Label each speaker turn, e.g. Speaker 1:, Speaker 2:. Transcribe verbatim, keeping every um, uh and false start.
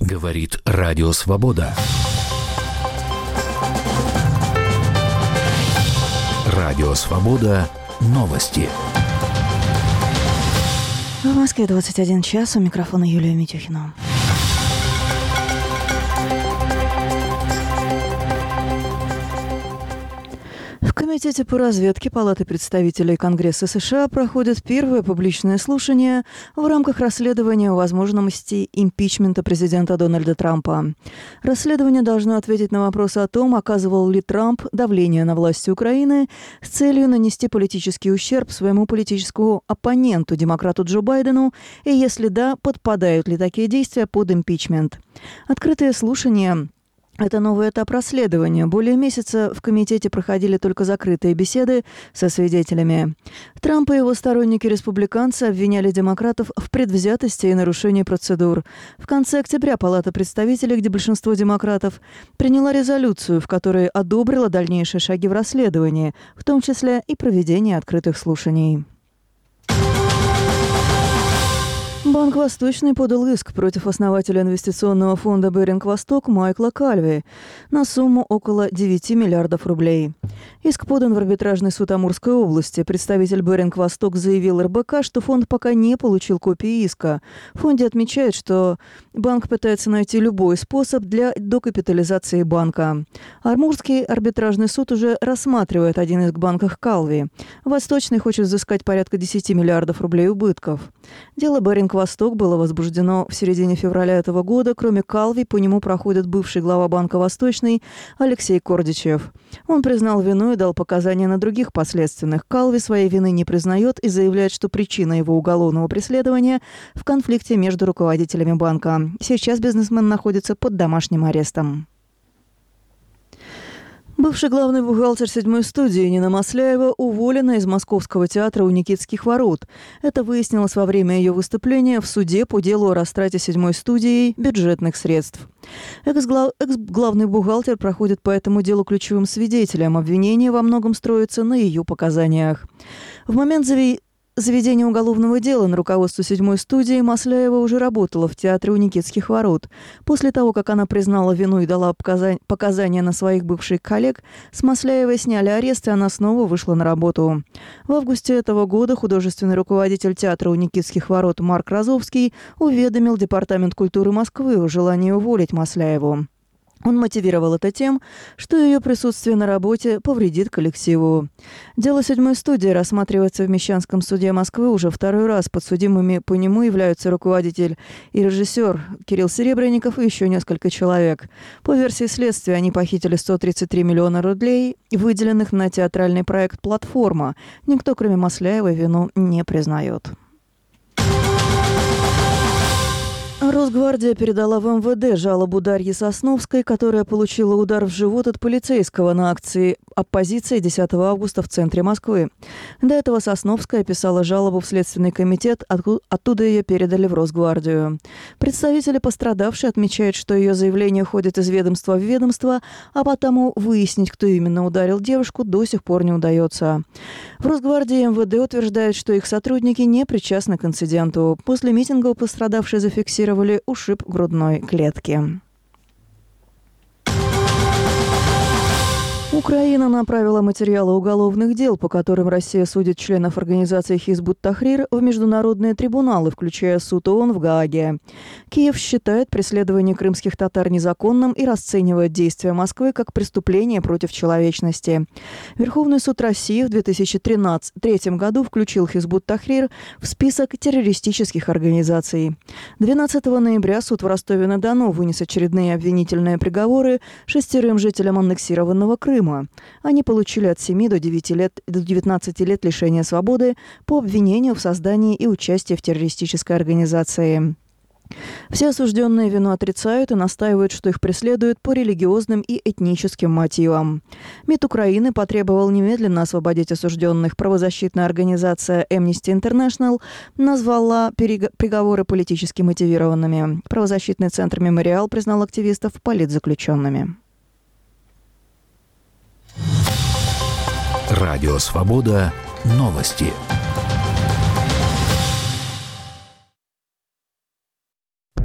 Speaker 1: Говорит Радио Свобода. Радио Свобода. Новости.
Speaker 2: В Москве двадцать один час. У микрофона Юлия Митюхина. В Комитете по разведке Палаты представителей Конгресса США проходит первое публичное слушание в рамках расследования о возможности импичмента президента Дональда Трампа. Расследование должно ответить на вопросы о том, оказывал ли Трамп давление на власти Украины с целью нанести политический ущерб своему политическому оппоненту, демократу Джо Байдену, и если да, подпадают ли такие действия под импичмент. Открытое слушание – это новый этап расследования. Более месяца в комитете проходили только закрытые беседы со свидетелями. Трамп и его сторонники-республиканцы обвиняли демократов в предвзятости и нарушении процедур. В конце октября Палата представителей, где большинство демократов, приняла резолюцию, в которой одобрила дальнейшие шаги в расследовании, в том числе и проведение открытых слушаний. Банк «Восточный» подал иск против основателя инвестиционного фонда «Беринг Восток» Майкла Кальви на сумму около девяти миллиардов рублей. Иск подан в арбитражный суд Амурской области. Представитель «Беринг Восток» заявил эр бэ ка, что фонд пока не получил копии иска. В фонде отмечают, что банк пытается найти любой способ для докапитализации банка. Амурский арбитражный суд уже рассматривает один иск банка Кальви. «Восточный» хочет взыскать порядка десяти миллиардов рублей убытков. Дело «Беринг Восток» было возбуждено в середине февраля этого года. Кроме Кальви, по нему проходит бывший глава Банка «Восточный» Алексей Кордичев. Он признал вину и дал показания на других подследственных. Кальви своей вины не признает и заявляет, что причина его уголовного преследования в конфликте между руководителями банка. Сейчас бизнесмен находится под домашним арестом. Бывший главный бухгалтер седьмой студии Нина Масляева уволена из Московского театра у Никитских ворот. Это выяснилось во время ее выступления в суде по делу о растрате седьмой студией бюджетных средств. Экс-глав... Экс-главный бухгалтер проходит по этому делу ключевым свидетелем. Обвинение во многом строится на ее показаниях. В момент зави... заведения уголовного дела на руководство седьмой студии Масляева уже работала в театре у Никитских ворот. После того, как она признала вину и дала показания, показания на своих бывших коллег, с Масляевой сняли арест, и она снова вышла на работу. В августе этого года художественный руководитель театра у Никитских ворот Марк Розовский уведомил Департамент культуры Москвы о желании уволить Масляеву. Он мотивировал это тем, что ее присутствие на работе повредит коллективу. Дело седьмой студии рассматривается в Мещанском суде Москвы уже второй раз. Подсудимыми по нему являются руководитель и режиссер Кирилл Серебренников и еще несколько человек. По версии следствия, они похитили сто тридцать три миллиона рублей, выделенных на театральный проект «Платформа». Никто, кроме Масляевой, вину не признает. Росгвардия передала в эм вэ дэ жалобу Дарьи Сосновской, которая получила удар в живот от полицейского на акции оппозиции десятого августа в центре Москвы. До этого Сосновская писала жалобу в Следственный комитет, оттуда ее передали в Росгвардию. Представители пострадавшей отмечают, что ее заявление ходит из ведомства в ведомство, а потому выяснить, кто именно ударил девушку, до сих пор не удается. В Росгвардии и эм вэ дэ утверждают, что их сотрудники не причастны к инциденту. После митинга у пострадавшей зафиксировали ушиб грудной клетки. Украина направила материалы уголовных дел, по которым Россия судит членов организации Хизб ут-Тахрир, в международные трибуналы, включая суд ООН в Гааге. Киев считает преследование крымских татар незаконным и расценивает действия Москвы как преступление против человечности. Верховный суд России в две тысячи тринадцатом третьем году включил Хизб ут-Тахрир в список террористических организаций. двенадцатого ноября суд в Ростове-на-Дону вынес очередные обвинительные приговоры шестерым жителям аннексированного Крыма. Они получили от семи до девяти лет, до девятнадцати лет лишения свободы по обвинению в создании и участии в террористической организации. Все осужденные вину отрицают и настаивают, что их преследуют по религиозным и этническим мотивам. МИД Украины потребовал немедленно освободить осужденных. Правозащитная организация Amnesty International назвала приговоры политически мотивированными. Правозащитный центр «Мемориал» признал активистов политзаключенными.
Speaker 1: Радио Свобода. Новости.